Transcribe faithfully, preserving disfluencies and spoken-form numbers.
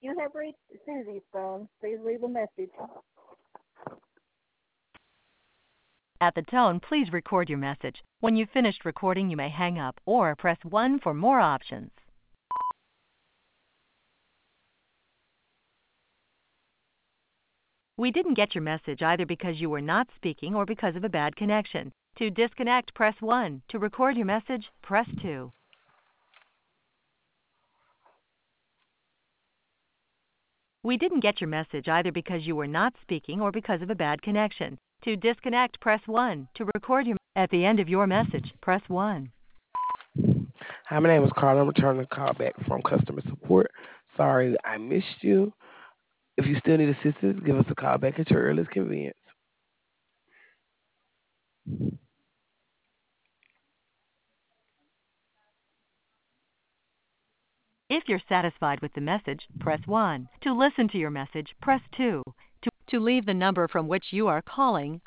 You have reached Susie's phone. Please leave a message. At the tone, please record your message. When you've finished recording, you may hang up or press one for more options. We didn't get your message either because you were not speaking or because of a bad connection. To disconnect, press one. To record your message, press two. We didn't get your message either because you were not speaking or because of a bad connection. To disconnect, press one. To record your at the end of your message, press one. Hi, my name is Carla. I'm returning a call back from customer support. Sorry that I missed you. If you still need assistance, give us a call back at your earliest convenience. If you're satisfied with the message, press one. To listen to your message, press two. To, to leave the number from which you are calling,